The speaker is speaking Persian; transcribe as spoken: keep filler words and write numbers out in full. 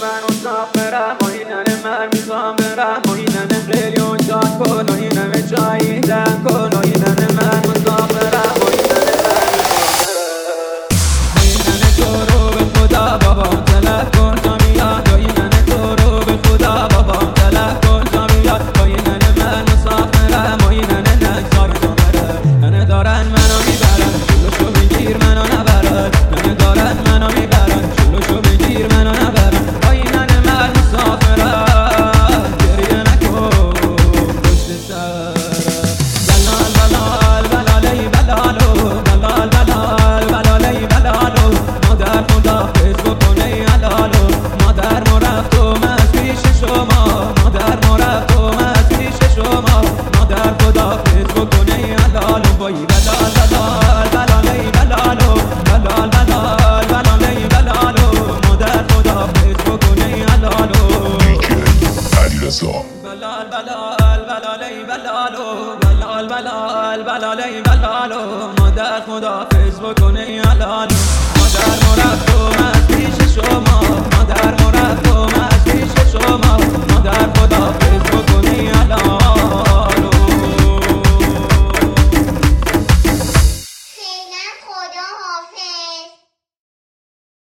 من مسافرم و اینن من میخوام برم و اینن خیلی اونجان کن و اینن چاییدن کن و اینن من مسافرم و اینن من میخوام برم و اینن تو رو به خدا بابام طلب کن تا میاد و اینن تو رو به خدا بابام طلب کن تا میاد و اینن من مسافرم و اینن نگذار تو برم منه دارن منو میبرن جلوشو بگیر منو نبرن منه دارن منو میبرن جلوشو بگیر منو نبرن و اینن من مسافرم گریه نکن پشت سرم بلال بلال بلالی بلالو بلال بلال بلالی بلالو مادر خداحافظ بکنه حلالو مادر مرفتم از پیش شما مادر مرفتم از پیش شما مادر خداحافظ بکنه حلالو وای بلال بلال بلالی بلالو بلال بلال بلالی بلالو مادر خداحافظ بکنه حلالو بلال بلال بلالی بلالو بلال بلال بلالی بلالو مادر خداحافظ بکنه حلالو مادر مرفتم